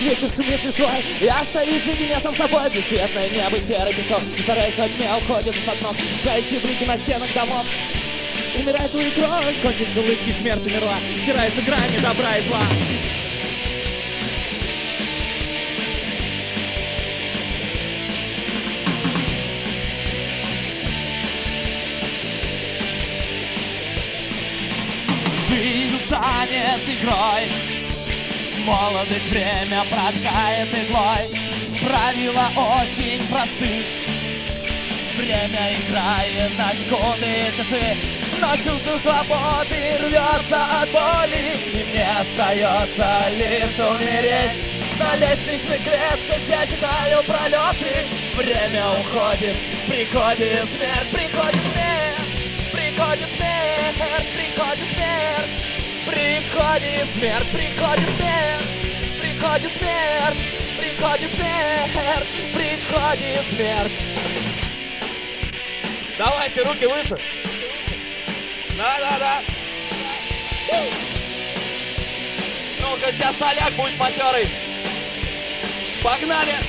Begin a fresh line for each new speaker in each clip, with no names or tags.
вечер шумит лесой. Я остаюсь наедине сам собой, бесцветное небо, серый песок. И стараюсь во тьме, уходит из-под ног заячьи блики на стенах домов. Умирает твою кровь, кончится улыбки, смерть умерла. Стирается грани добра и зла. Жизнь станет игрой, молодость время проткает иглой. Правила очень просты, время играет на секунды и часы. Но чувство свободы рвется от боли, и мне остается лишь умереть. На лестничных клетках я читаю пролеты. Время уходит, приходит смерть, приходит смерть, приходит смерть, приходит смерть, приходит смерть, приходит смерть, приходит смерть, приходит смерть, приходит смерть. Давайте руки выше. Да. Ну-ка, сейчас соляк будет матерый. Погнали!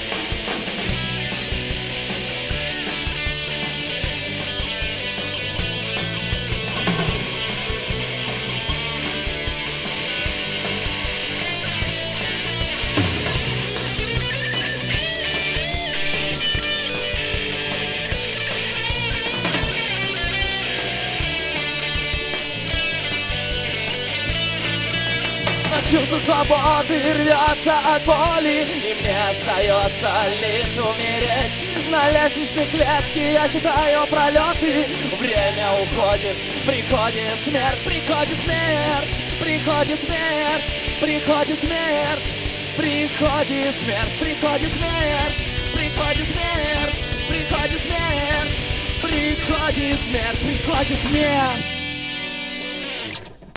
Чувство свободы рвется от боли, и мне остается лишь умереть. На лестничной клетке я считаю пролеты. Время уходит, приходит смерть, приходит смерть, приходит смерть, приходит смерть, приходит смерть, приходит смерть, приходит смерть, приходит смерть, приходит смерть, приходит смерть.